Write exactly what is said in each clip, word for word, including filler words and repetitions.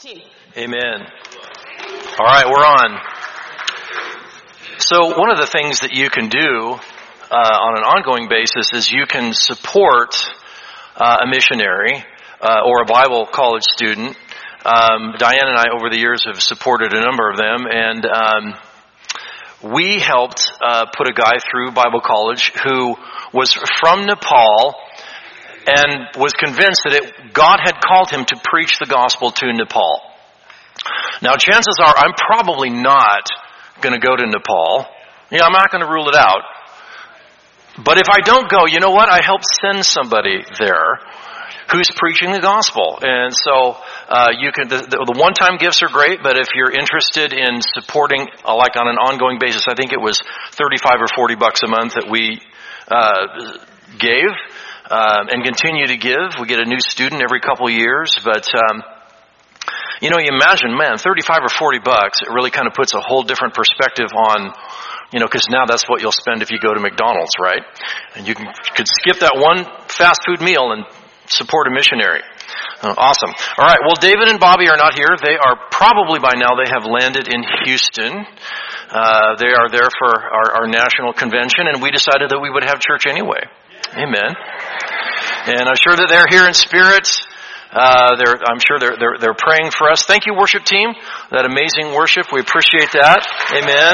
Amen. All right, we're on. So one of the things that you can do uh, on an ongoing basis is you can support uh, a missionary uh, or a Bible college student. Um, Diane and I, over the years, have supported a number of them, and um, we helped uh, put a guy through Bible college who was from Nepal and was convinced that it, God had called him to preach the gospel to Nepal. Now, chances are I'm probably not going to go to Nepal. Yeah, I'm not going to rule it out. But if I don't go, you know what? I help send somebody there who's preaching the gospel. And so uh, you can. The, the one-time gifts are great, but if you're interested in supporting, uh, like on an ongoing basis, I think it was thirty-five or forty bucks a month that we uh, gave uh, and continue to give. We get a new student every couple of years, but. Um, You know, you imagine, man, thirty-five or forty bucks, it really kind of puts a whole different perspective on, you know, because now that's what you'll spend if you go to McDonald's, right? And you, can, you could skip that one fast food meal and support a missionary. Uh, awesome. All right, well, David and Bobby are not here. They are probably by now, they have landed in Houston. Uh, they are there for our, our national convention, and we decided that we would have church anyway. Amen. And I'm sure that they're here in spirit. Uh, they're, I'm sure they're, they're, they're praying for us. Thank you, worship team. That amazing worship. We appreciate that. Amen.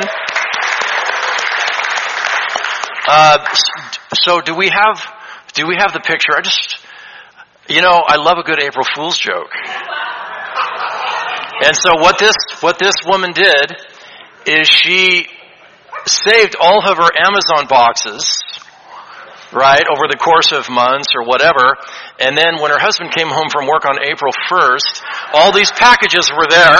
Uh, so do we have, do we have the picture? I just, you know, I love a good April Fool's joke. And so what this, what this woman did is she saved all of her Amazon boxes, right, over the course of months or whatever. And then when her husband came home from work on April first, all these packages were there.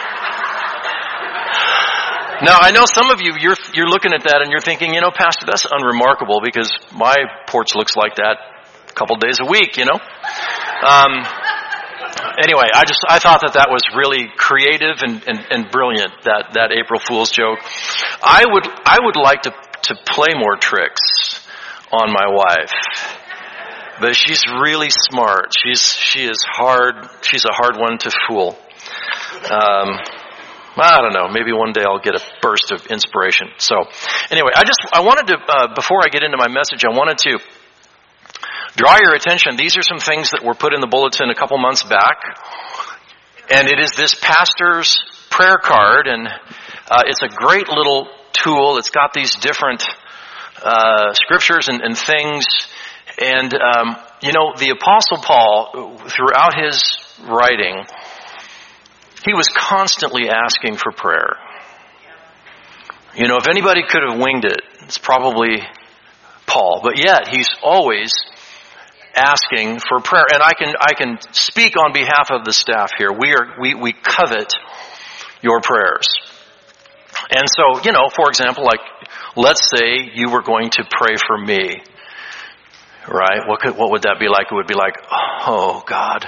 Now, I know some of you, you're, you're looking at that and you're thinking, you know, Pastor, that's unremarkable because my porch looks like that a couple days a week, you know. Um, anyway, I just, I thought that that was really creative and, and, and brilliant, that, that April Fool's joke. I would, I would like to, to play more tricks on my wife. But she's really smart. She's she is hard. She's a hard one to fool. Um, I don't know. Maybe one day I'll get a burst of inspiration. So, anyway, I just I wanted to uh, before I get into my message, I wanted to draw your attention. These are some things that were put in the bulletin a couple months back, and it is this pastor's prayer card, and uh, it's a great little tool. It's got these different uh, scriptures and, and things. And, um, you know, the Apostle Paul, throughout his writing, he was constantly asking for prayer. You know, if anybody could have winged it, it's probably Paul. But yet, he's always asking for prayer. And I can I can speak on behalf of the staff here. We are we, we covet your prayers. And so, you know, for example, like, let's say you were going to pray for me. Right? What could, what would that be like? It would be like, oh, God.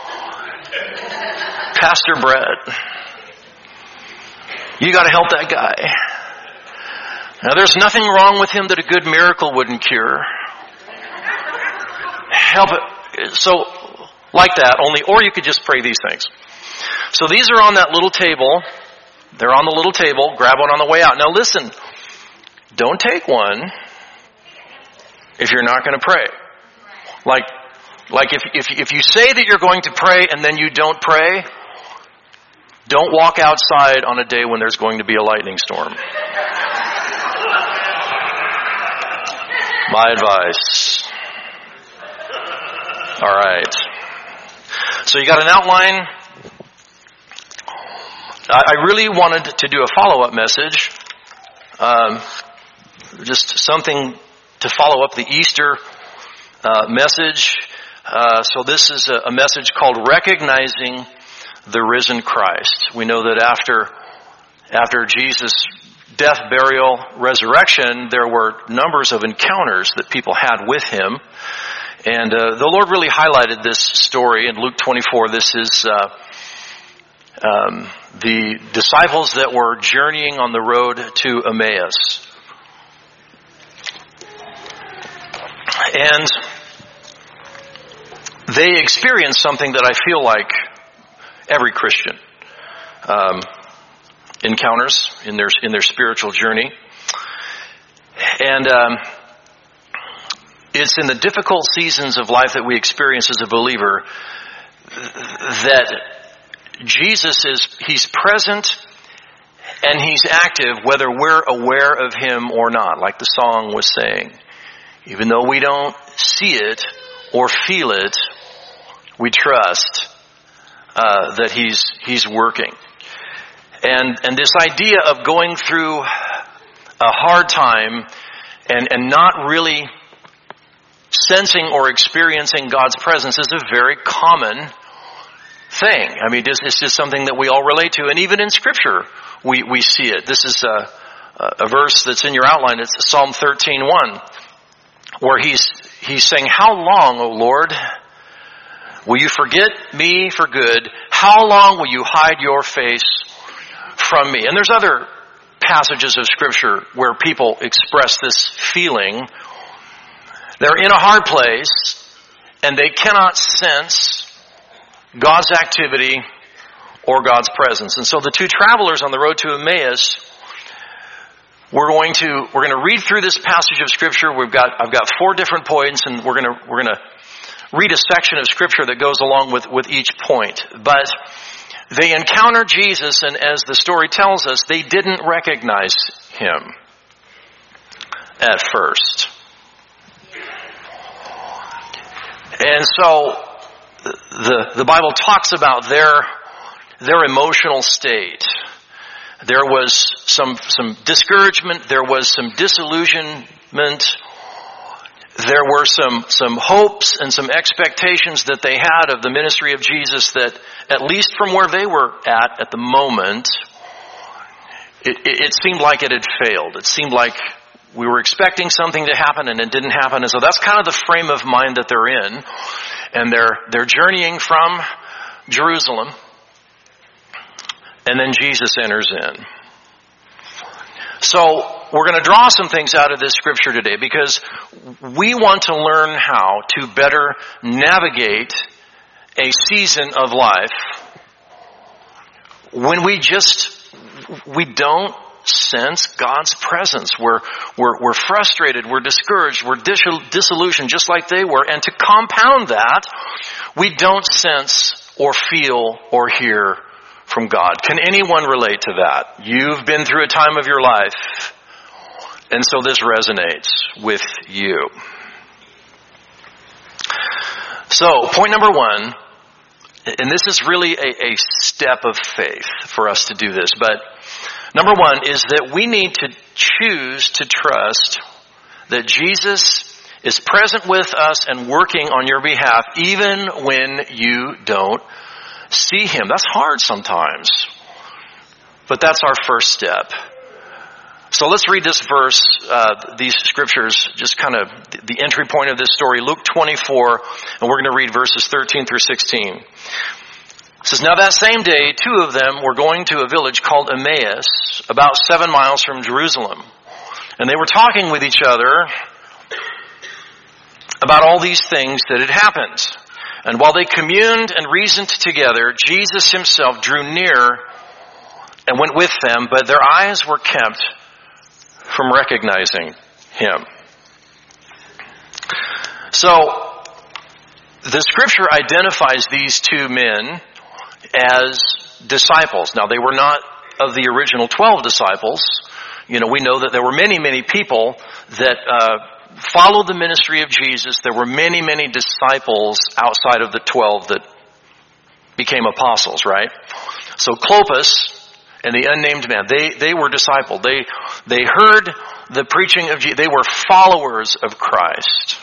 Pastor Brett, you got to help that guy. Now, there's nothing wrong with him that a good miracle wouldn't cure. Help it. So, like that, only, or you could just pray these things. So these are on that little table. They're on the little table. Grab one on the way out. Now, listen. Don't take one if you're not going to pray. Like, like if, if, if you say that you're going to pray and then you don't pray, don't walk outside on a day when there's going to be a lightning storm. My advice. All right. So you got an outline. I really wanted to do a follow-up message. Um, just something to follow up the Easter uh, message. Uh, so this is a, a message called Recognizing the Risen Christ. We know that after after Jesus' death, burial, resurrection, there were numbers of encounters that people had with him. And uh, the Lord really highlighted this story in Luke twenty-four. This is uh, um, the disciples that were journeying on the road to Emmaus. And they experienced something that I feel like every Christian um, encounters in their in their spiritual journey. And um, it's in the difficult seasons of life that we experience as a believer that Jesus is, he's present and he's active whether we're aware of him or not, like the song was saying. Even though we don't see it or feel it, we trust uh, that he's he's working. And and this idea of going through a hard time and, and not really sensing or experiencing God's presence is a very common thing. I mean, it's, it's just something that we all relate to. And even in Scripture, we, we see it. This is a, a verse that's in your outline. It's Psalm thirteen one, where he's he's saying, "How long, O Lord, will you forget me for good? How long will you hide your face from me?" And there's other passages of Scripture where people express this feeling. They're in a hard place and they cannot sense God's activity or God's presence. And so the two travelers on the road to Emmaus, we're going to we're going to read through this passage of Scripture. We've got I've got four different points, and we're going to we're going to read a section of Scripture that goes along with, with each point. But they encounter Jesus, and as the story tells us, they didn't recognize him at first. And so the the Bible talks about their their emotional state. There was some some discouragement, there was some disillusionment, there were some some hopes and some expectations that they had of the ministry of Jesus that, at least from where they were at at the moment, it, it, it seemed like it had failed. It seemed like we were expecting something to happen and it didn't happen. And so that's kind of the frame of mind that they're in. And they're they're journeying from Jerusalem. And then Jesus enters in. So we're going to draw some things out of this scripture today because we want to learn how to better navigate a season of life when we just, we don't sense God's presence. We're, we're, we're frustrated, we're discouraged, we're dis- disillusioned just like they were. And to compound that, we don't sense or feel or hear from God. Can anyone relate to that? You've been through a time of your life, and so this resonates with you. So, point number one, and this is really a, a step of faith for us to do this, but number one is that we need to choose to trust that Jesus is present with us and working on your behalf even when you don't see him. That's hard sometimes, but that's our first step. So let's read this verse, uh, these scriptures, just kind of the entry point of this story, Luke twenty-four, and we're going to read verses thirteen through sixteen. It says, "Now that same day, two of them were going to a village called Emmaus, about seven miles from Jerusalem. And they were talking with each other about all these things that had happened. And while they communed and reasoned together, Jesus himself drew near and went with them, but their eyes were kept from recognizing him." So, the scripture identifies these two men as disciples. Now, they were not of the original twelve disciples. You know, we know that there were many, many people that uh, followed the ministry of Jesus. There were many, many disciples outside of the twelve that became apostles, right? So Clopas and the unnamed man, they, they were discipled. They, they heard the preaching of Jesus. They were followers of Christ.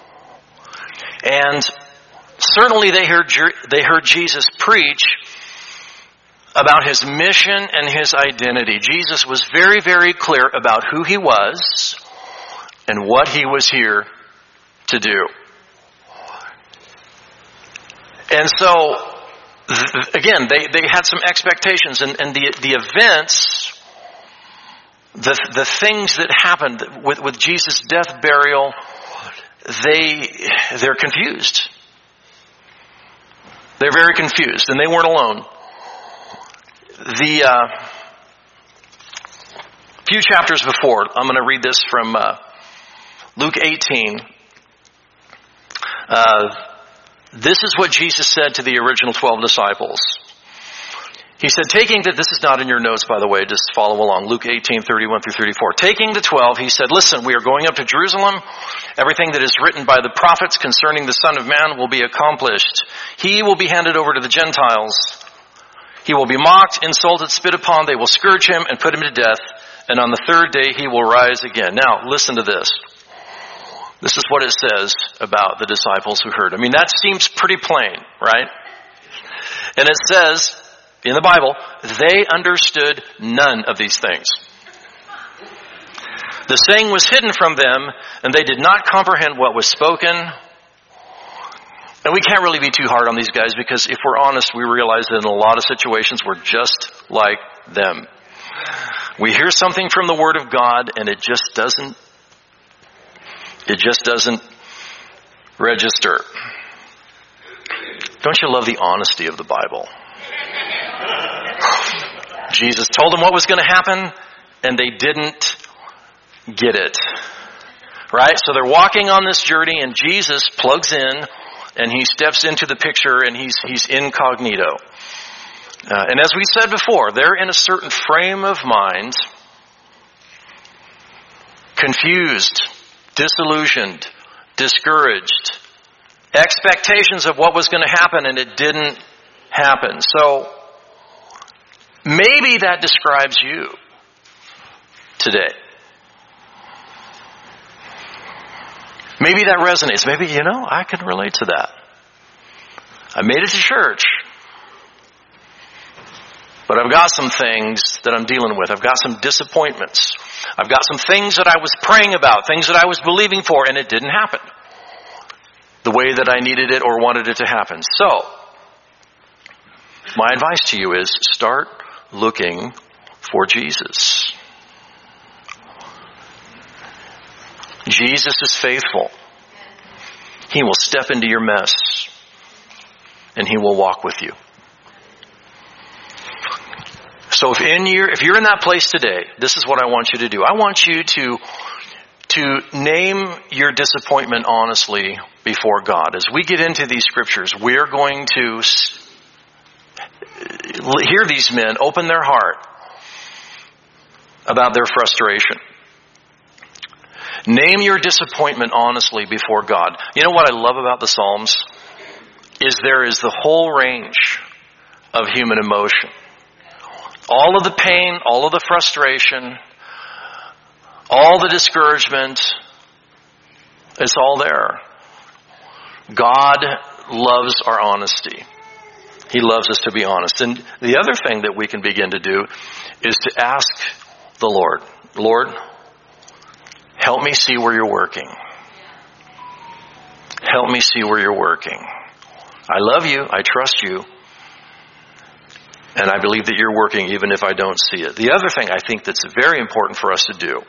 And certainly they heard, they heard Jesus preach about his mission and his identity. Jesus was very, very clear about who he was and what he was here to do. And so, again, they, they had some expectations, and, and the the events, the the things that happened with, with Jesus' death, burial, they they're confused. They're very confused, and they weren't alone. The uh, few chapters before, I'm going to read this from uh, Luke eighteen. Uh, this is what Jesus said to the original twelve disciples. He said, taking that, this is not in your notes, by the way, just follow along. Luke eighteen, thirty-one through thirty-four. Taking the twelve, he said, listen, we are going up to Jerusalem. Everything that is written by the prophets concerning the Son of Man will be accomplished. He will be handed over to the Gentiles. He will be mocked, insulted, spit upon. They will scourge him and put him to death. And on the third day, he will rise again. Now, listen to this. This is what it says about the disciples who heard. I mean, that seems pretty plain, right? And it says in the Bible, they understood none of these things. The saying was hidden from them, and they did not comprehend what was spoken. And we can't really be too hard on these guys, because if we're honest, we realize that in a lot of situations, we're just like them. We hear something from the Word of God, and it just doesn't, it just doesn't register. Don't you love the honesty of the Bible? Jesus told them what was going to happen, and they didn't get it. Right? So they're walking on this journey, and Jesus plugs in, and he steps into the picture, and he's he's incognito. Uh, and as we said before, they're in a certain frame of mind, confused, disillusioned, discouraged, expectations of what was going to happen, and it didn't happen. So maybe that describes you today. Maybe that resonates. Maybe, you know, I can relate to that. I made it to church, but I've got some things that I'm dealing with. I've got some disappointments. I've got some things that I was praying about, things that I was believing for, and it didn't happen the way that I needed it or wanted it to happen. So, my advice to you is start looking for Jesus. Jesus is faithful. He will step into your mess, and he will walk with you. So if in your, if you're in that place today, this is what I want you to do. I want you to, to name your disappointment honestly before God. As we get into these scriptures, we're going to hear these men open their heart about their frustration. Name your disappointment honestly before God. You know what I love about the Psalms? Is there is the whole range of human emotion. All of the pain, all of the frustration, all the discouragement, it's all there. God loves our honesty. He loves us to be honest. And the other thing that we can begin to do is to ask the Lord, Lord, help me see where you're working. Help me see where you're working. I love you. I trust you. And I believe that you're working even if I don't see it. The other thing I think that's very important for us to do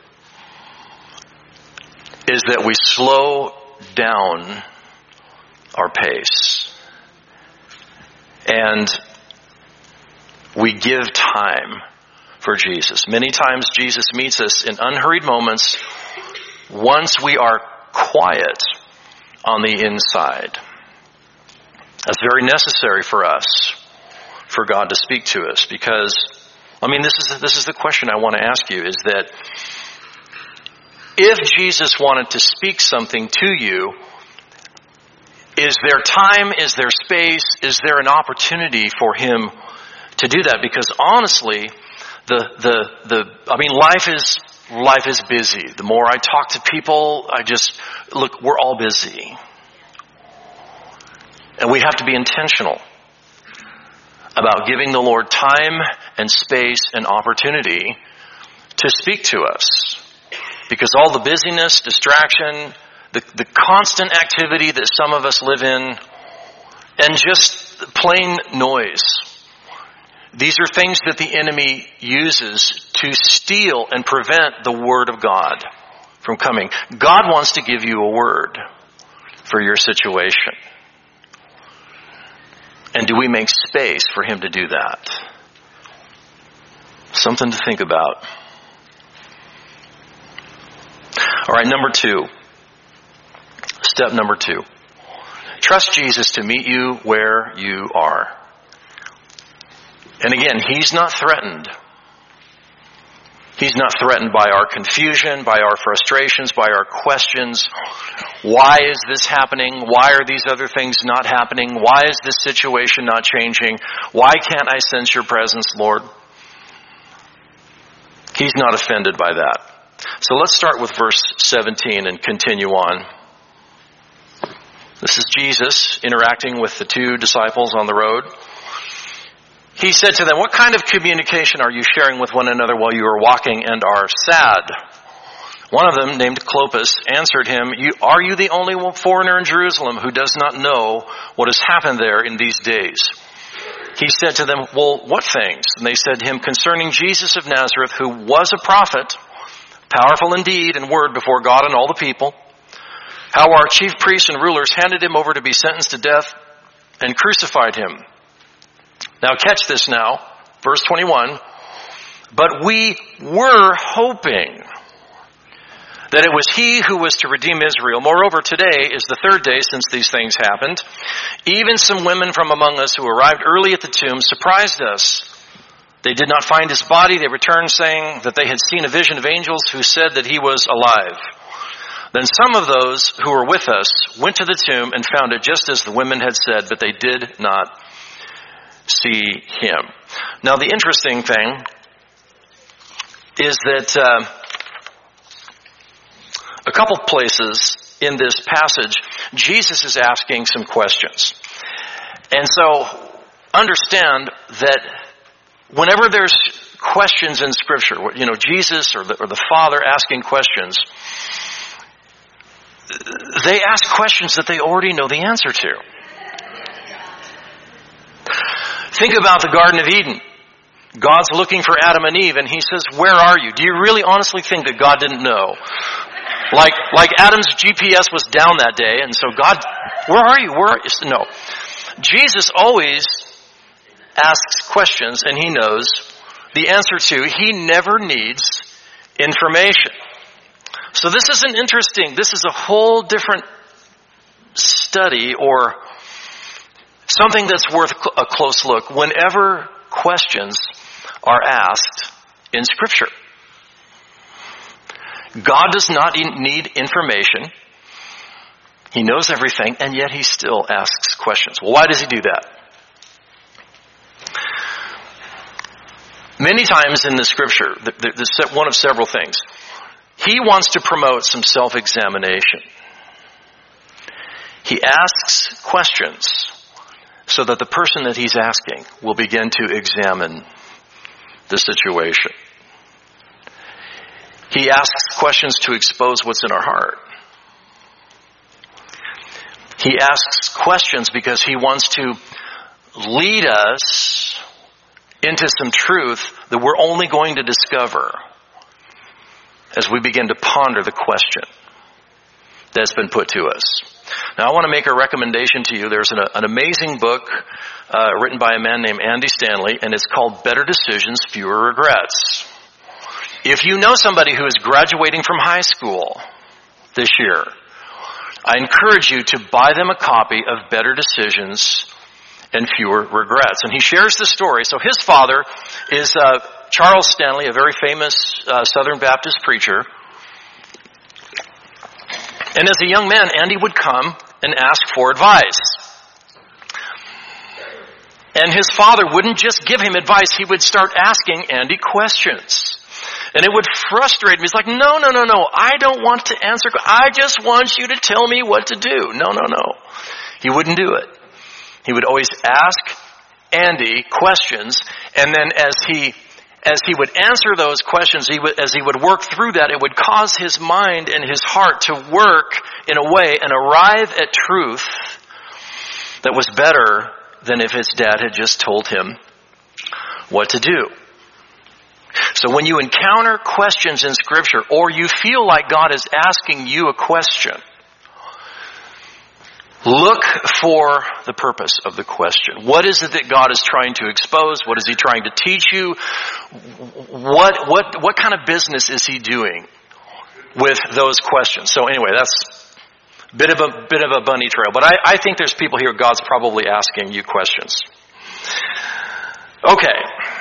is that we slow down our pace. And we give time for Jesus. Many times Jesus meets us in unhurried moments once we are quiet on the inside. That's very necessary for us, for God to speak to us. Because, I mean, this is this is the question I want to ask you, is that if Jesus wanted to speak something to you, is there time, is there space, is there an opportunity for him to do that? Because honestly, the the the I mean, life is life is busy. The more I talk to people, I just look, we're all busy. And we have to be intentional about giving the Lord time and space and opportunity to speak to us. Because all the busyness, distraction, the, the constant activity that some of us live in, and just plain noise, these are things that the enemy uses to steal and prevent the word of God from coming. God wants to give you a word for your situation. And do we make space for him to do that? Something to think about. All right, number two. Step number two. Trust Jesus to meet you where you are. And again, he's not threatened. He's not threatened by our confusion, by our frustrations, by our questions. Why is this happening? Why are these other things not happening? Why is this situation not changing? Why can't I sense your presence, Lord? He's not offended by that. So let's start with verse seventeen and continue on. This is Jesus interacting with the two disciples on the road. He said to them, "What kind of communication are you sharing with one another while you are walking and are sad?" One of them, named Clopas, answered him, you, "Are you the only foreigner in Jerusalem who does not know what has happened there in these days?" He said to them, "Well, what things?" And they said to him, "Concerning Jesus of Nazareth, who was a prophet, powerful in deed and word before God and all the people, how our chief priests and rulers handed him over to be sentenced to death and crucified him." Now catch this now, verse twenty-one. "But we were hoping that it was he who was to redeem Israel. Moreover, today is the third day since these things happened. Even some women from among us who arrived early at the tomb surprised us. They did not find his body. They returned saying that they had seen a vision of angels who said that he was alive. Then some of those who were with us went to the tomb and found it just as the women had said, but they did not see him." Now the interesting thing is that uh, a couple places in this passage, Jesus is asking some questions. And so understand that whenever there's questions in Scripture, you know, Jesus or the, or the Father asking questions, they ask questions that they already know the answer to. Think about the Garden of Eden. God's looking for Adam and Eve, and he says, "Where are you?" Do you really honestly think that God didn't know? Like, like Adam's G P S was down that day, and so God, where are you? Where are you? No. Jesus always asks questions, and he knows the answer to. He never needs information. So this is an interesting, this is a whole different study or something that's worth a close look whenever questions are asked in Scripture. God does not need information. He knows everything, and yet he still asks questions. Well, why does he do that? Many times in the Scripture, there's one of several things. He wants to promote some self-examination. He asks questions so that the person that he's asking will begin to examine the situation. He asks questions to expose what's in our heart. He asks questions because he wants to lead us into some truth that we're only going to discover as we begin to ponder the question that's been put to us. Now, I want to make a recommendation to you. There's an, an amazing book uh, written by a man named Andy Stanley, and it's called Better Decisions, Fewer Regrets. If you know somebody who is graduating from high school this year, I encourage you to buy them a copy of Better Decisions and Fewer Regrets. And he shares the story. So his father is uh, Charles Stanley, a very famous uh, Southern Baptist preacher. And as a young man, Andy would come and ask for advice. And his father wouldn't just give him advice, he would start asking Andy questions. And it would frustrate him. He's like, no, no, no, no, I don't want to answer. I just want you to tell me what to do. No, no, no. He wouldn't do it. He would always ask Andy questions, and then as he as he would answer those questions, he would, as he would work through that, it would cause his mind and his heart to work in a way and arrive at truth that was better than if his dad had just told him what to do. So when you encounter questions in Scripture, or you feel like God is asking you a question, Look for the purpose of the question. What is it that God is trying to expose? What is He trying to teach you? What, what, what kind of business is He doing with those questions? So anyway, that's a bit of a, bit of a bunny trail. But I, I think there's people here, God's probably asking you questions. Okay.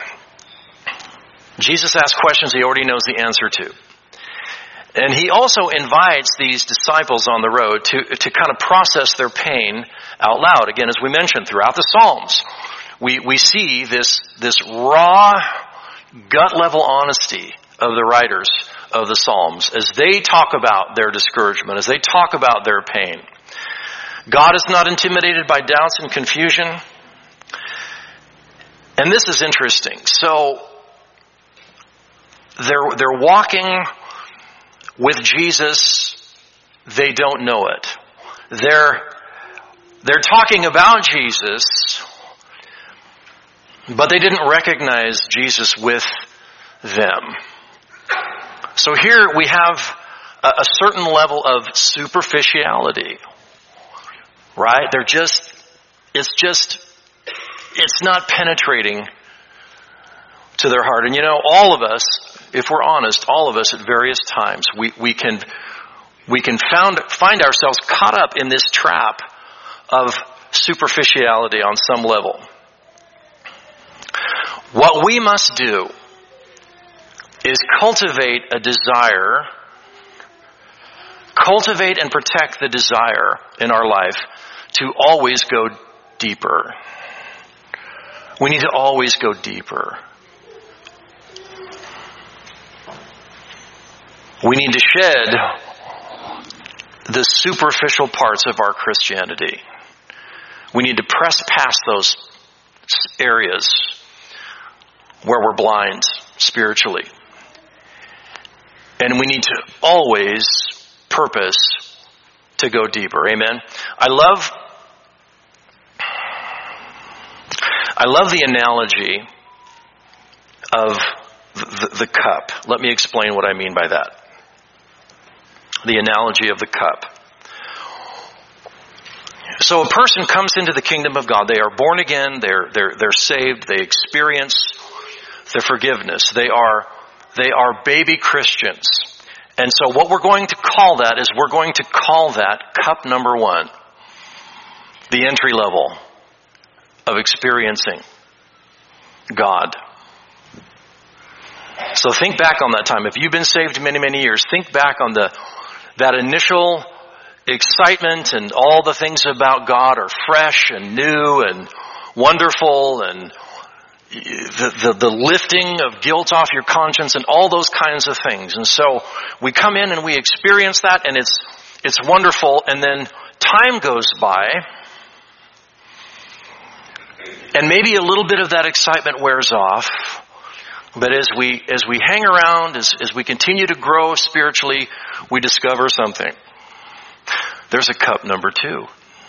Jesus asks questions He already knows the answer to. And He also invites these disciples on the road to, to kind of process their pain out loud. Again, as we mentioned, throughout the Psalms, we, we see this, this raw, gut-level honesty of the writers of the Psalms as they talk about their discouragement, as they talk about their pain. God is not intimidated by doubts and confusion. And this is interesting. So, they're, they're walking with Jesus, they don't know it. They're, they're talking about Jesus, but they didn't recognize Jesus with them. So here we have a, a certain level of superficiality, right? They're just, it's just, it's not penetrating to their heart. And you know, all of us, if we're honest, all of us at various times, we, we can we can found, find ourselves caught up in this trap of superficiality on some level. What we must do is cultivate a desire, cultivate and protect the desire in our life to always go deeper. We need to always go deeper. We need to shed the superficial parts of our Christianity. We need to press past those areas where we're blind spiritually. And we need to always purpose to go deeper. Amen? I love, I love the analogy of the, the cup. Let me explain what I mean by that. The analogy of the cup. So a person comes into the kingdom of God. They are born again. They're they're they're saved. They experience the forgiveness. They are they are baby Christians. And so what we're going to call that is we're going to call that cup number one. The entry level of experiencing God. So think back on that time. If you've been saved many, many years, think back on the that initial excitement, and all the things about God are fresh and new and wonderful, and the, the, the lifting of guilt off your conscience and all those kinds of things. And so we come in and we experience that, and it's it's wonderful, and then time goes by, and maybe a little bit of that excitement wears off. But as we as we hang around, as, as we continue to grow spiritually, we discover something. There's a cup number two.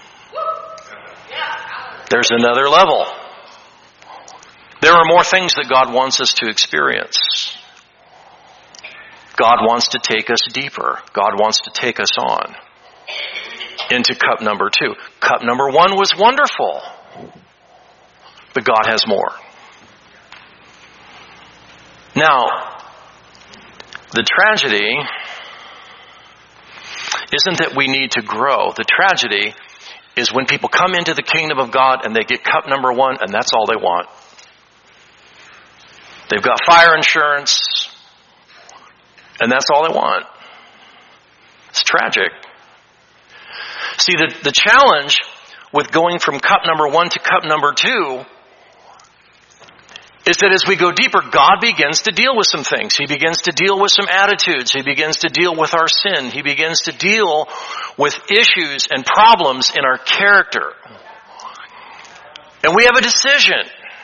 There's another level. There are more things that God wants us to experience. God wants to take us deeper. God wants to take us on into cup number two. Cup number one was wonderful, but God has more. Now, the tragedy isn't that we need to grow. The tragedy is when people come into the kingdom of God and they get cup number one, and that's all they want. They've got fire insurance, and that's all they want. It's tragic. See, the, the challenge with going from cup number one to cup number two is that as we go deeper, God begins to deal with some things. He begins to deal with some attitudes. He begins to deal with our sin. He begins to deal with issues and problems in our character. And we have a decision.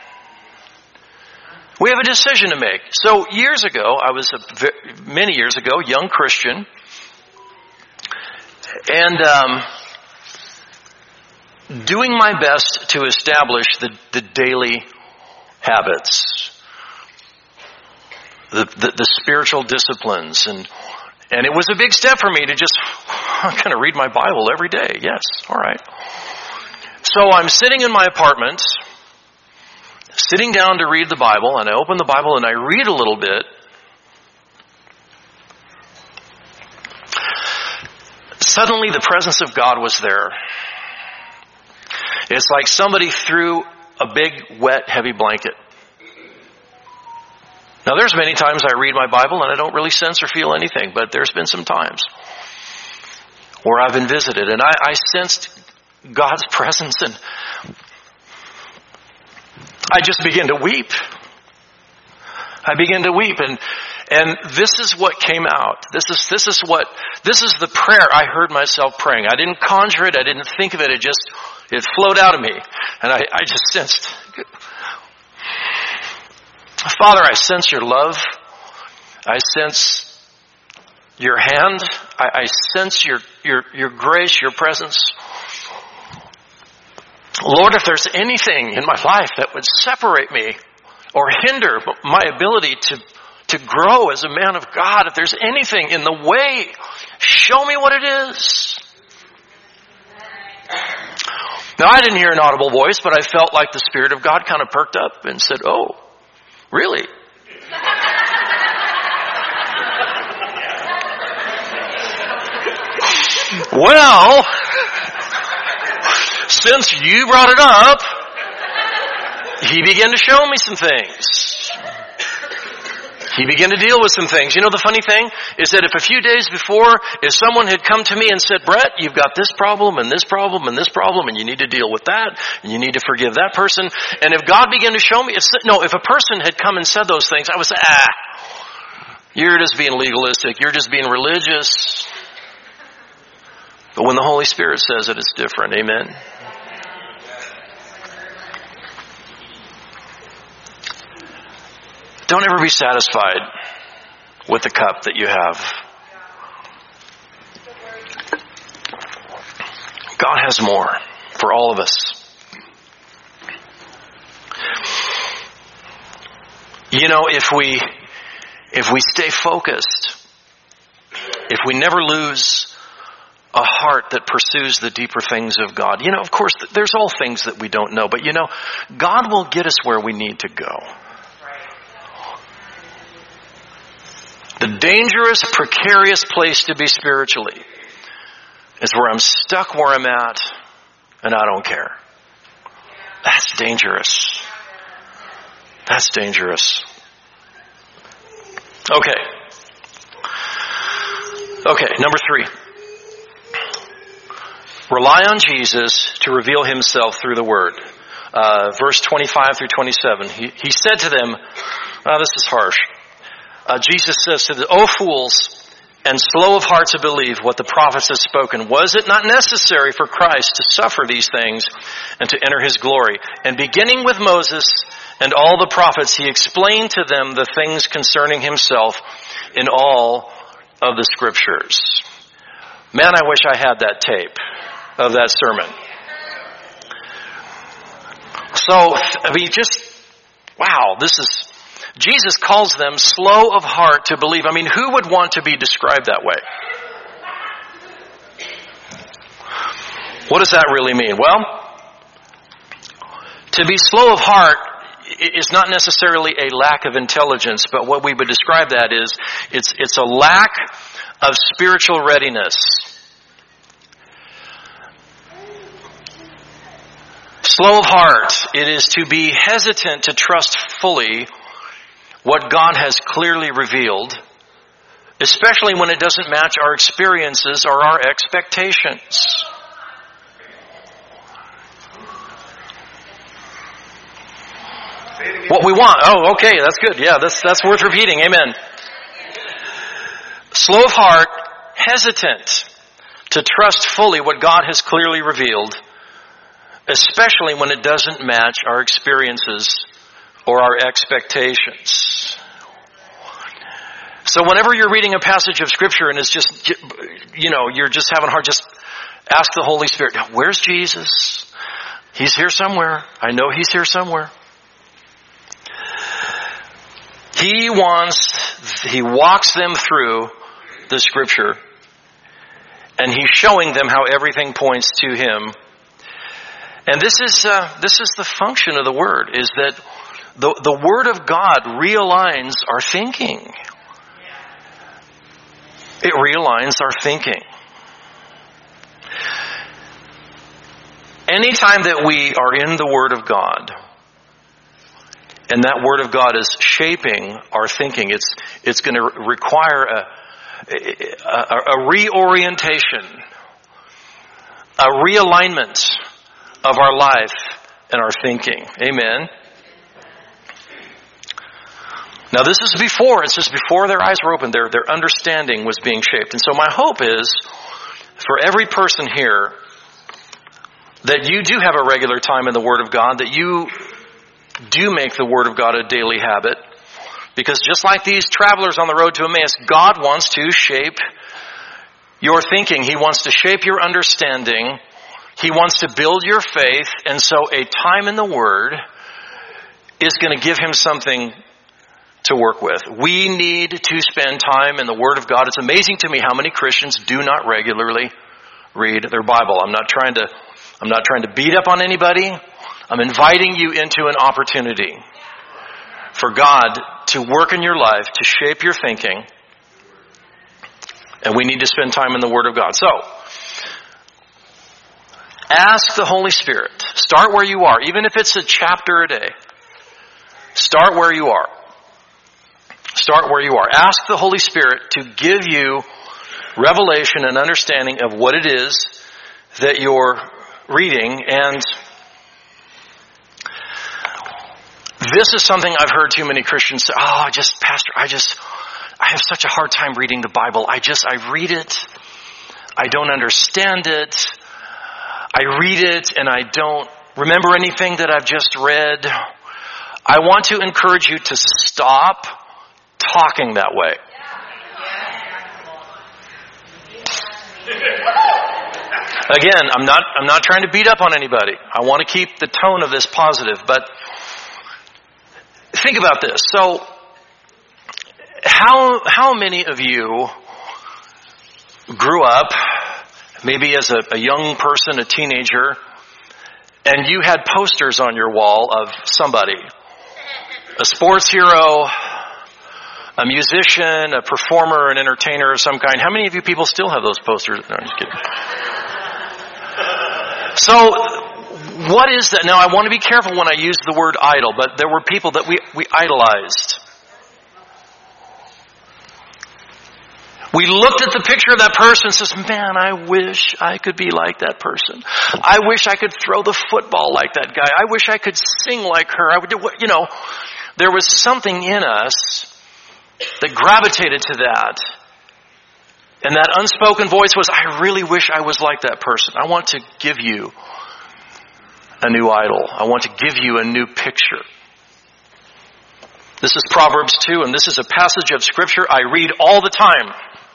We have a decision to make. So years ago, I was, a, many years ago, young Christian. And um, doing my best to establish the, the daily habits, the, the the spiritual disciplines, and and it was a big step for me to just I'm going to read my Bible every day. Yes, all right. So I'm sitting in my apartment, sitting down to read the Bible, and I open the Bible and I read a little bit. Suddenly the presence of God was there. It's like somebody threw a big, wet, heavy blanket. Now there's many times I read my Bible and I don't really sense or feel anything, but there's been some times where I've been visited and I, I sensed God's presence and I just begin to weep. I begin to weep and and this is what came out. This is this is what this is the prayer I heard myself praying. I didn't conjure it, I didn't think of it, it just it flowed out of me. And I, I just sensed, Father, I sense your love. I sense your hand. I, I sense your, your, your grace, your presence. Lord, if there's anything in my life that would separate me or hinder my ability to, to grow as a man of God, if there's anything in the way, show me what it is. Now, I didn't hear an audible voice, but I felt like the Spirit of God kind of perked up and said, oh, really? Well, since you brought it up, he began to show me some things. He began to deal with some things. You know, the funny thing is that if a few days before, if someone had come to me and said, Brett, you've got this problem and this problem and this problem and you need to deal with that and you need to forgive that person. And if God began to show me, if, no, if a person had come and said those things, I would say, ah, you're just being legalistic. You're just being religious. But when the Holy Spirit says it, it's different. Amen. Don't ever be satisfied with the cup that you have. God has more for all of us. You know, if we if we stay focused, if we never lose a heart that pursues the deeper things of God, you know, of course, there's all things that we don't know, but you know, God will get us where we need to go. The dangerous, precarious place to be spiritually is where I'm stuck where I'm at and I don't care. That's dangerous. That's dangerous. Okay. Okay, number three. Rely on Jesus to reveal himself through the Word. Uh, verse twenty-five through twenty-seven. He, he said to them, oh, this is harsh. Uh, Jesus says to them, O fools, and slow of heart to believe what the prophets have spoken. Was it not necessary for Christ to suffer these things and to enter his glory? And beginning with Moses and all the prophets, he explained to them the things concerning himself in all of the scriptures. Man, I wish I had that tape of that sermon. So, I mean, just, wow, this is... Jesus calls them slow of heart to believe. I mean, who would want to be described that way? What does that really mean? Well, to be slow of heart is not necessarily a lack of intelligence, but what we would describe that is it's it's a lack of spiritual readiness. Slow of heart, it is to be hesitant to trust fully what God has clearly revealed, especially when it doesn't match our experiences or our expectations. What we want. Oh, okay, that's good. Yeah, that's that's worth repeating. Amen. Slow of heart, hesitant to trust fully what God has clearly revealed, especially when it doesn't match our experiences or our expectations. So whenever you're reading a passage of Scripture and it's just, you know, you're just having a hard, just ask the Holy Spirit, where's Jesus? He's here somewhere. I know he's here somewhere. He wants, he walks them through the Scripture. And he's showing them how everything points to him. And this is uh, this is the function of the Word, is that the, the Word of God realigns our thinking. It realigns our thinking. Anytime that we are in the Word of God, and that Word of God is shaping our thinking, it's it's going to require a, a, a reorientation, a realignment of our life and our thinking. Amen. Now this is before, it's just before their eyes were opened, their, their understanding was being shaped. And so my hope is, for every person here, that you do have a regular time in the Word of God, that you do make the Word of God a daily habit. Because just like these travelers on the road to Emmaus, God wants to shape your thinking. He wants to shape your understanding. He wants to build your faith. And so a time in the Word is going to give him something to work with. We need to spend time in the Word of God. It's amazing to me how many Christians do not regularly read their Bible. I'm not trying to, I'm not trying to beat up on anybody. I'm inviting you into an opportunity for God to work in your life, to shape your thinking. And we need to spend time in the Word of God. So, ask the Holy Spirit. Start where you are. Even if it's a chapter a day. Start where you are. Start where you are. Ask the Holy Spirit to give you revelation and understanding of what it is that you're reading. And this is something I've heard too many Christians say, oh, I just, Pastor, I just, I have such a hard time reading the Bible. I just, I read it. I don't understand it. I read it and I don't remember anything that I've just read. I want to encourage you to stop talking that way. Again, I'm not, I'm not trying to beat up on anybody. I want to keep the tone of this positive, but think about this. So, how, how many of you grew up, maybe as a, a young person, a teenager, and you had posters on your wall of somebody, a sports hero, a musician, a performer, an entertainer of some kind? How many of you people still have those posters? No, I'm just kidding. So, what is that? Now, I want to be careful when I use the word idol, but there were people that we, we idolized. We looked at the picture of that person and says, man, I wish I could be like that person. I wish I could throw the football like that guy. I wish I could sing like her. I would do what, you know, there was something in us that gravitated to that. And that unspoken voice was, I really wish I was like that person. I want to give you a new idol. I want to give you a new picture. This is Proverbs two, and this is a passage of Scripture I read all the time.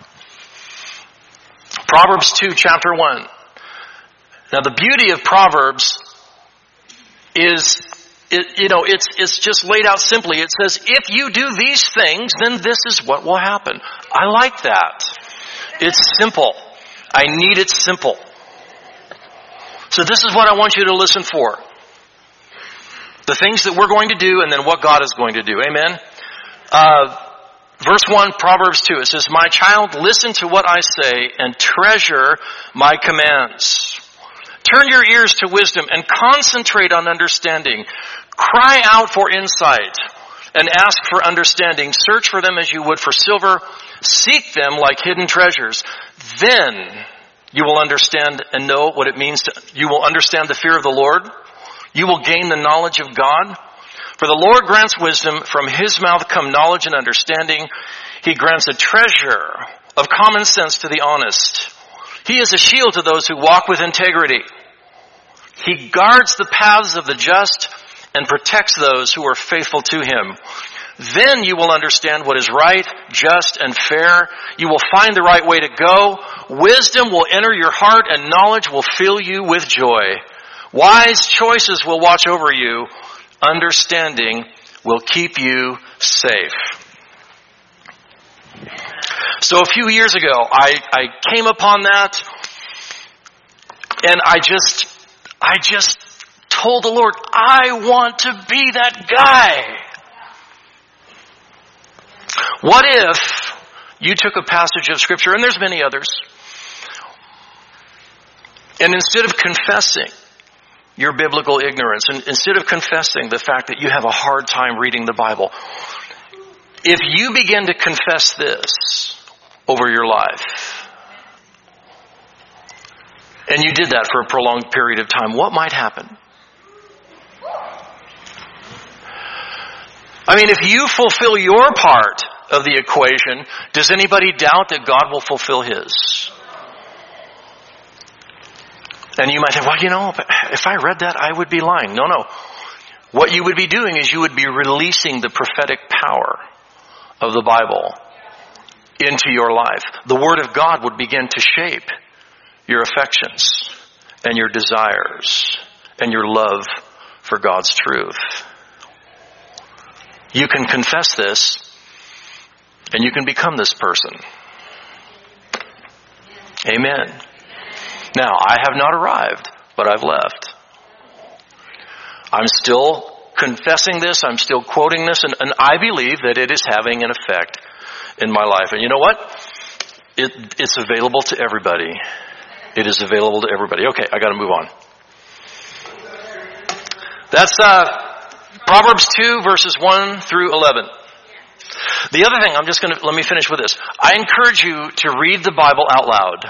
Proverbs two, chapter one. Now the beauty of Proverbs is, it, you know, it's, it's just laid out simply. It says, if you do these things, then this is what will happen. I like that. It's simple. I need it simple. So this is what I want you to listen for. The things that we're going to do and then what God is going to do. Amen? Uh, verse one, Proverbs two, it says, my child, listen to what I say and treasure my commands. Turn your ears to wisdom and concentrate on understanding. Cry out for insight and ask for understanding. Search for them as you would for silver. Seek them like hidden treasures. Then you will understand and know what it means to, you will understand the fear of the Lord. You will gain the knowledge of God. For the Lord grants wisdom. From his mouth come knowledge and understanding. He grants a treasure of common sense to the honest. He is a shield to those who walk with integrity. He guards the paths of the just and protects those who are faithful to him. Then you will understand what is right, just, and fair. You will find the right way to go. Wisdom will enter your heart, and knowledge will fill you with joy. Wise choices will watch over you. Understanding will keep you safe. So a few years ago, I, I came upon that, and I just, I just told the Lord, I want to be that guy. What if you took a passage of Scripture, and there's many others, and instead of confessing your biblical ignorance, and instead of confessing the fact that you have a hard time reading the Bible, if you begin to confess this over your life, and you did that for a prolonged period of time, what might happen? I mean, if you fulfill your part of the equation, does anybody doubt that God will fulfill his? And you might say, well, you know, if I read that, I would be lying. No, no. What you would be doing is you would be releasing the prophetic power of the Bible into your life. The Word of God would begin to shape your affections and your desires and your love for God's truth. You can confess this, and you can become this person. Amen. Now, I have not arrived, but I've left. I'm still confessing this, I'm still quoting this, and, and I believe that it is having an effect in my life. And you know what? It, it's available to everybody. It is available to everybody. Okay, I gotta move on. That's uh, Proverbs two, verses one through eleven. The other thing, I'm just gonna, let me finish with this. I encourage you to read the Bible out loud.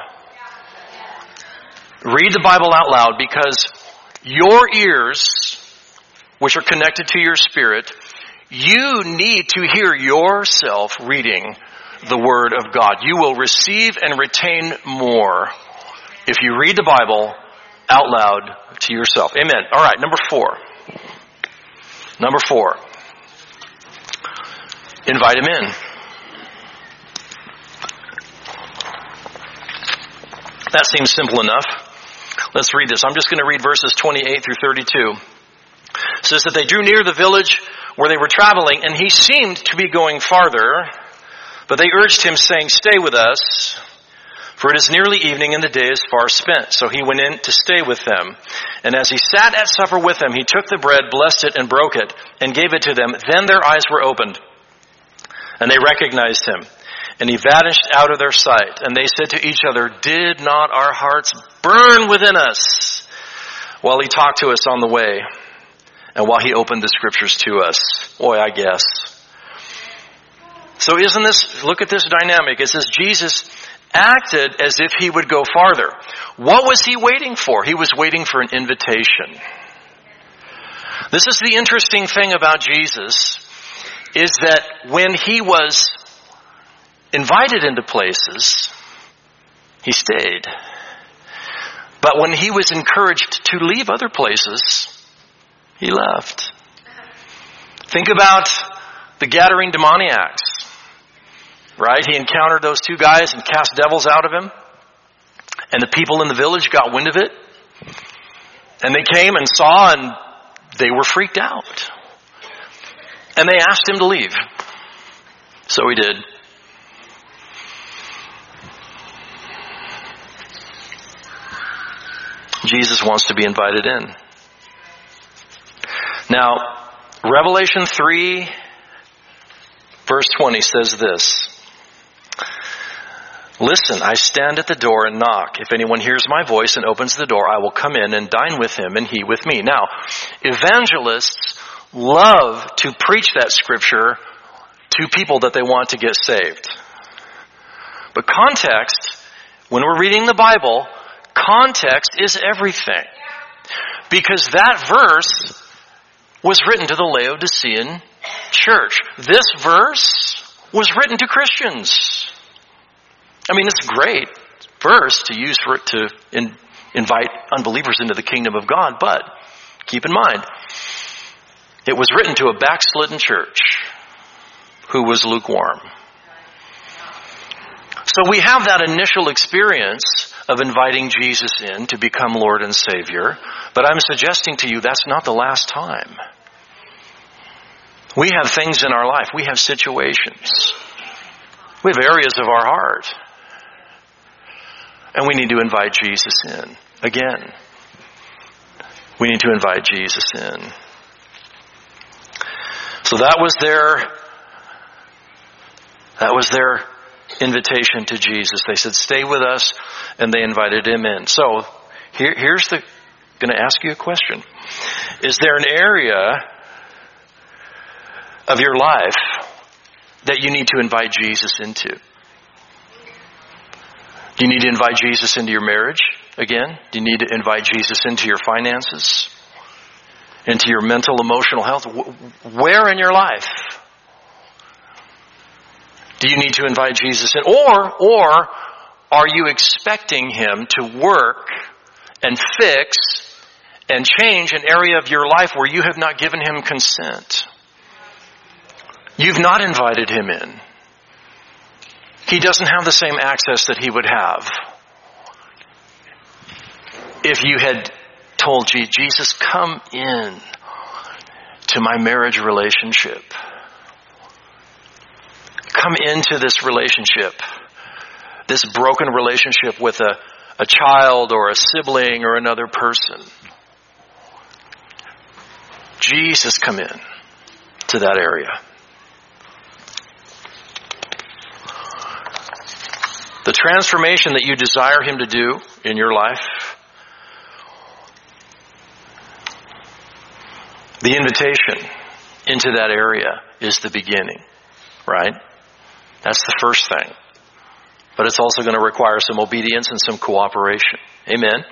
Read the Bible out loud, because your ears, which are connected to your spirit, you need to hear yourself reading the Word of God. You will receive and retain more if you read the Bible out loud to yourself. Amen. All right, number four. Number four. Invite him in. That seems simple enough. Let's read this. I'm just going to read verses twenty-eight through thirty-two. It says that they drew near the village where they were traveling, and he seemed to be going farther, but they urged him, saying, "Stay with us, for it is nearly evening and the day is far spent." So he went in to stay with them. And as he sat at supper with them, he took the bread, blessed it, and broke it, and gave it to them. Then their eyes were opened, and they recognized him. And he vanished out of their sight. And they said to each other, "Did not our hearts burn within us while he talked to us on the way, and while he opened the Scriptures to us?" Boy, I guess. So isn't this, look at this dynamic. It says Jesus acted as if he would go farther. What was he waiting for? He was waiting for an invitation. This is the interesting thing about Jesus, is that when he was invited into places, he stayed. But when he was encouraged to leave other places, he left. Think about the Gadarene demoniacs, right? He encountered those two guys and cast devils out of him. And the people in the village got wind of it. And they came and saw, and they were freaked out. And they asked him to leave. So he did. Jesus wants to be invited in. Now, Revelation three, verse twenty says this. "Listen, I stand at the door and knock. If anyone hears my voice and opens the door, I will come in and dine with him and he with me." Now, evangelists love to preach that scripture to people that they want to get saved. But context, when we're reading the Bible, context is everything. Because that verse was written to the Laodicean church. This verse was written to Christians. I mean, it's a great verse to use for it to in, invite unbelievers into the kingdom of God, but keep in mind, it was written to a backslidden church who was lukewarm. So we have that initial experience of inviting Jesus in to become Lord and Savior, but I'm suggesting to you that's not the last time. We have things in our life, we have situations We have areas of our heart. And we need to invite Jesus in. Again, we need to invite Jesus in. So that was their, that was their invitation to Jesus. They said, stay with us, and they invited him in. So here, here's the, going to ask you a question. Is there an area of your life that you need to invite Jesus into? Do you need to invite Jesus into your marriage again? Do you need to invite Jesus into your finances? Into your mental, emotional health? Where in your life do you need to invite Jesus in? Or, or are you expecting him to work and fix and change an area of your life where you have not given him consent? You've not invited him in. He doesn't have the same access that he would have if you had told Jesus, come in to my marriage relationship. Come into this relationship, this broken relationship with a, a child or a sibling or another person. Jesus, come in to that area. The transformation that you desire him to do in your life, the invitation into that area is the beginning, right? That's the first thing. But it's also going to require some obedience and some cooperation. Amen?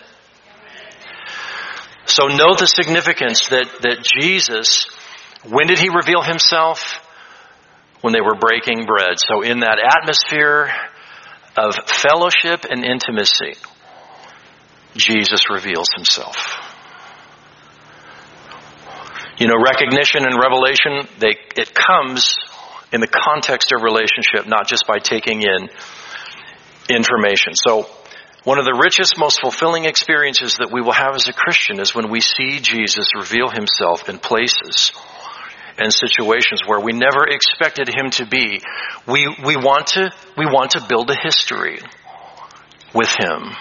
So note the significance that, that Jesus, when did he reveal himself? When they were breaking bread. So in that atmosphere of fellowship and intimacy, Jesus reveals himself. You know, recognition and revelation, they, it comes in the context of relationship, not just by taking in information. So one of the richest, most fulfilling experiences that we will have as a Christian is when we see Jesus reveal himself in places and situations where we never expected him to be. We, we want to, we want to build a history with him.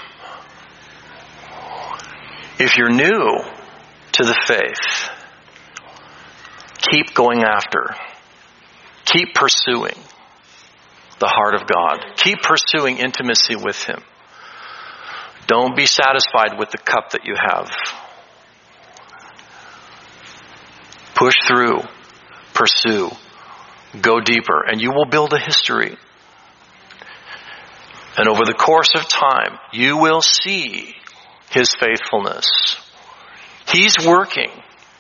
If you're new to the faith, keep going after. Keep pursuing the heart of God. Keep pursuing intimacy with him. Don't be satisfied with the cup that you have. Push through. Pursue. Go deeper. And you will build a history. And over the course of time, you will see his faithfulness. He's working.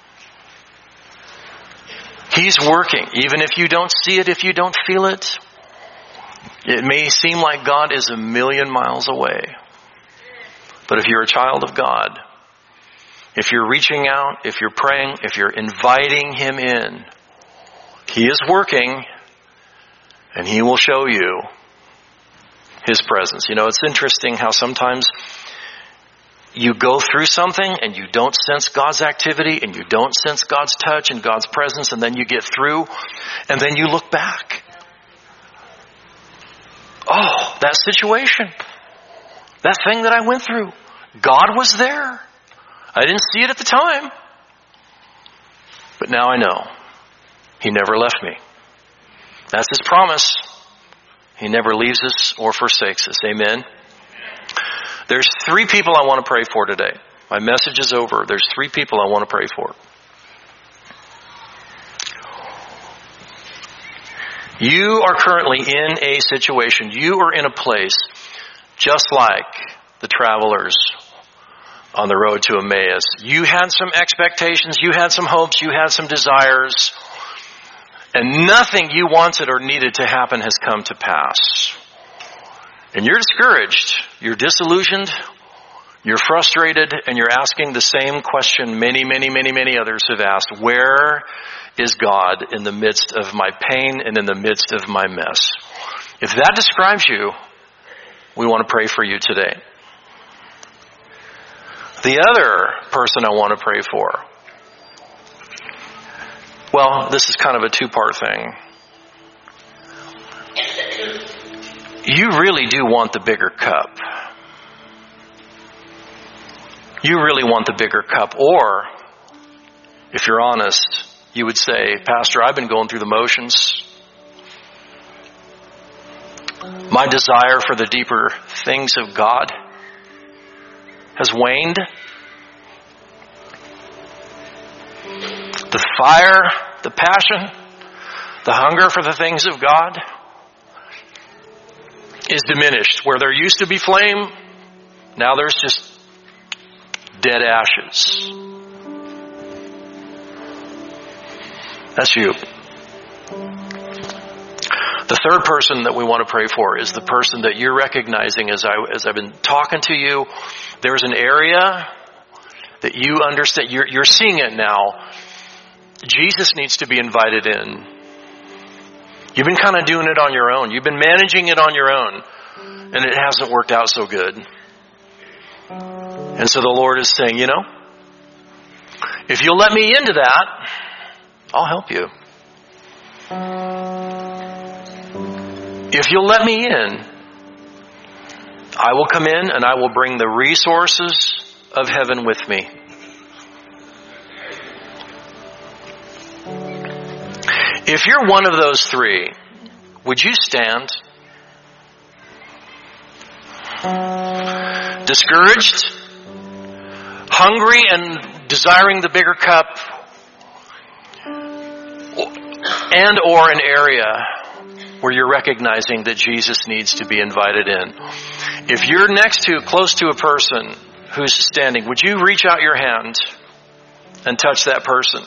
He's working. Even if you don't see it, if you don't feel it, it may seem like God is a million miles away. But if you're a child of God, if you're reaching out, if you're praying, if you're inviting him in, he is working, and he will show you his presence. You know, it's interesting how sometimes you go through something and you don't sense God's activity and you don't sense God's touch and God's presence, and then you get through and then you look back. Oh, that situation, that thing that I went through, God was there. I didn't see it at the time, but now I know. He never left me. That's his promise. He never leaves us or forsakes us. Amen. There's three people I want to pray for today. My message is over. There's three people I want to pray for. You are currently in a situation. You are in a place just like the travelers on the road to Emmaus. You had some expectations. You had some hopes. You had some desires. And nothing you wanted or needed to happen has come to pass. And you're discouraged, you're disillusioned, you're frustrated, and you're asking the same question many, many, many, many others have asked. Where is God in the midst of my pain and in the midst of my mess? If that describes you, we want to pray for you today. The other person I want to pray for, well, this is kind of a two-part thing. you really do want the bigger cup. You really want the bigger cup. Or, if you're honest, you would say, Pastor, I've been going through the motions. My desire for the deeper things of God has waned. The fire, the passion, the hunger for the things of God is diminished. Where there used to be flame, now there's just dead ashes. That's you. The third person that we want to pray for is the person that you're recognizing as, I, as I've been talking to you. There's an area that you understand. You're, you're seeing it now. Jesus needs to be invited in. You've been kind of doing it on your own. You've been managing it on your own. And it hasn't worked out so good. And so the Lord is saying, you know, if you'll let me into that, I'll help you. If you'll let me in, I will come in and I will bring the resources of heaven with me. If you're one of those three, would you stand? Discouraged, hungry and desiring the bigger cup, and or an area where you're recognizing that Jesus needs to be invited in. If you're next to, close to a person who's standing, would you reach out your hand and touch that person?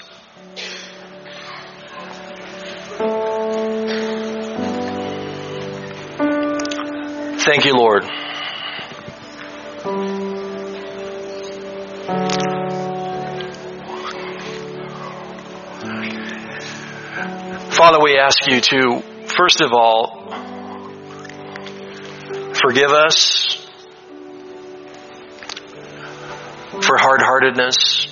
Thank you, Lord. Father, we ask you to, first of all, forgive us for hard-heartedness.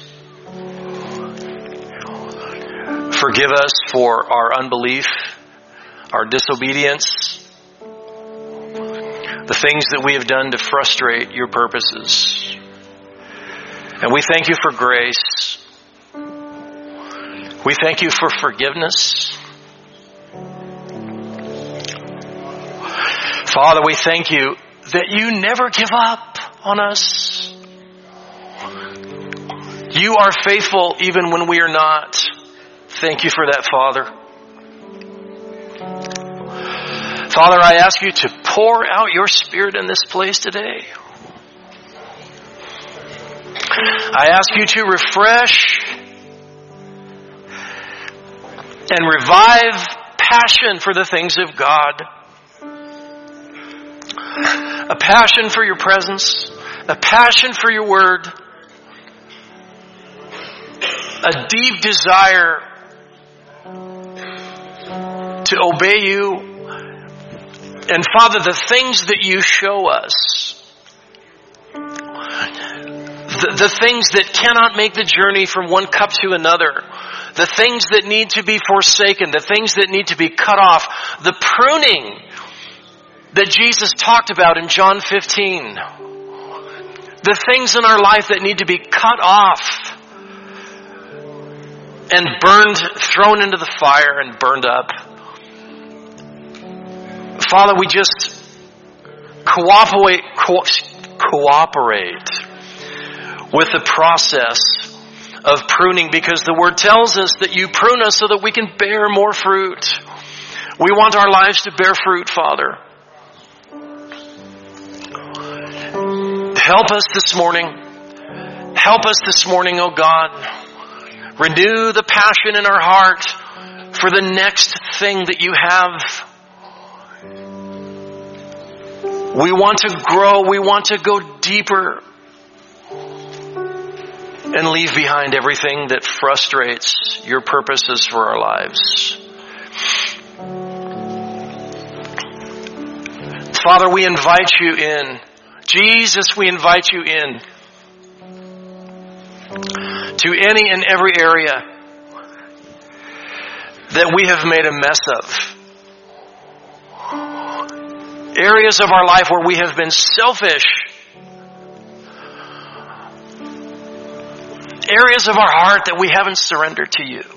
Forgive us for our unbelief, our disobedience, the things that we have done to frustrate your purposes. And we thank you for grace. We thank you for forgiveness. Father, we thank you that you never give up on us. You are faithful even when we are not. Thank you for that, Father. Father, I ask you to pour out your Spirit in this place today. I ask you to refresh and revive passion for the things of God. A passion for your presence. A passion for your word. A deep desire to obey you. And Father, the things that you show us, the, the things that cannot make the journey from one cup to another, the things that need to be forsaken, the things that need to be cut off, the pruning that Jesus talked about in John fifteen, the things in our life that need to be cut off and burned, thrown into the fire and burned up. Father, we just cooperate, co- cooperate with the process of pruning, because the word tells us that you prune us so that we can bear more fruit. We want our lives to bear fruit, Father. Help us this morning. Help us this morning, oh God. Renew the passion in our heart for the next thing that you have. We want to grow. We want to go deeper and leave behind everything that frustrates your purposes for our lives. Father, we invite you in. Jesus, we invite you in to any and every area that we have made a mess of. Areas of our life where we have been selfish. Areas of our heart that we haven't surrendered to you.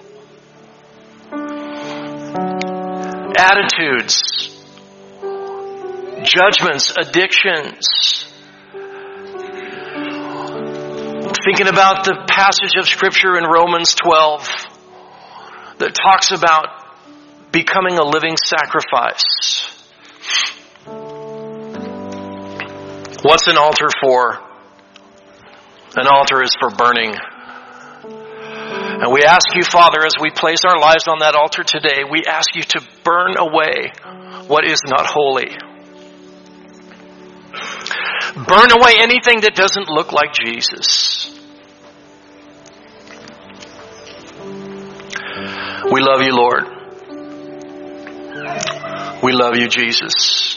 Attitudes, judgments, addictions. Thinking about the passage of Scripture in Romans twelve that talks about becoming a living sacrifice. What's an altar for? An altar is for burning. And we ask you, Father, as we place our lives on that altar today, we ask you to burn away what is not holy. Burn away anything that doesn't look like Jesus. We love you, Lord. We love you, Jesus.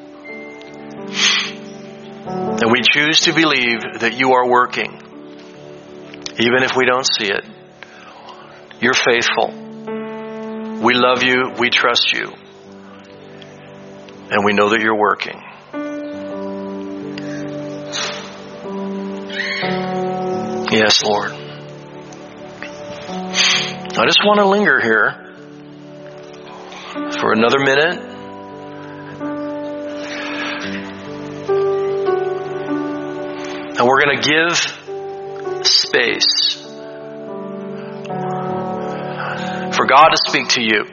And we choose to believe that you are working, even if we don't see it. You're faithful. We love you. We trust you. And we know that you're working. Yes, Lord. I just want to linger here for another minute. And we're going to give space for God to speak to you.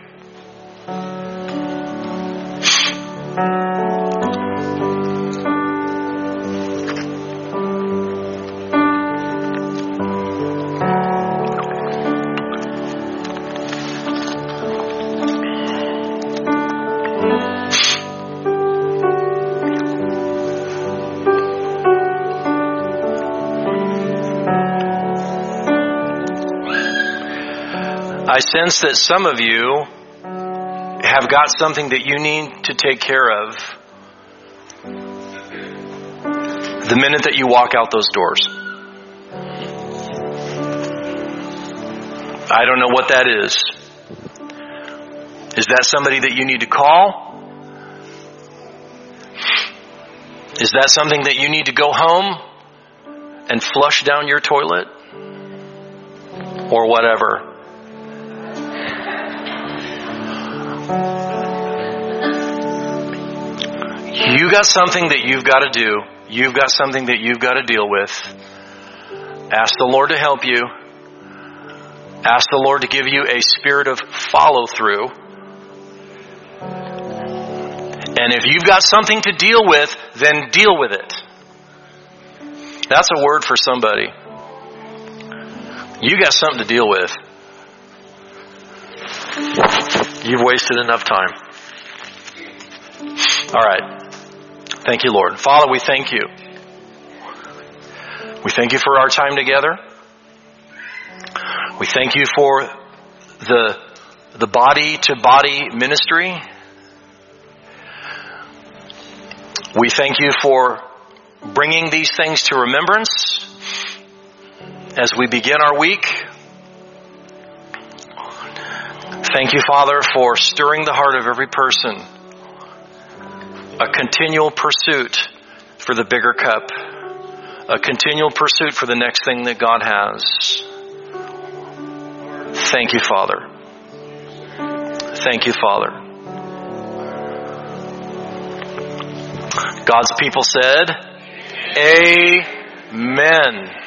I sense that some of you have got something that you need to take care of the minute that you walk out those doors. I don't know what that is. Is that somebody that you need to call? Is that something that you need to go home and flush down your toilet? Or whatever. You got something that you've got to do. You've got something that you've got to deal with. Ask the Lord to help you. Ask the Lord to give you a spirit of follow-through. And if you've got something to deal with, then deal with it. That's a word for somebody. You got something to deal with. You've wasted enough time. All right. Thank you, Lord. Father, we thank you. We thank you for our time together. We thank you for the, the body-to-body ministry. We thank you for bringing these things to remembrance as we begin our week. Thank you, Father, for stirring the heart of every person. A continual pursuit for the bigger cup. A continual pursuit for the next thing that God has. Thank you, Father. Thank you, Father. God's people said, Amen.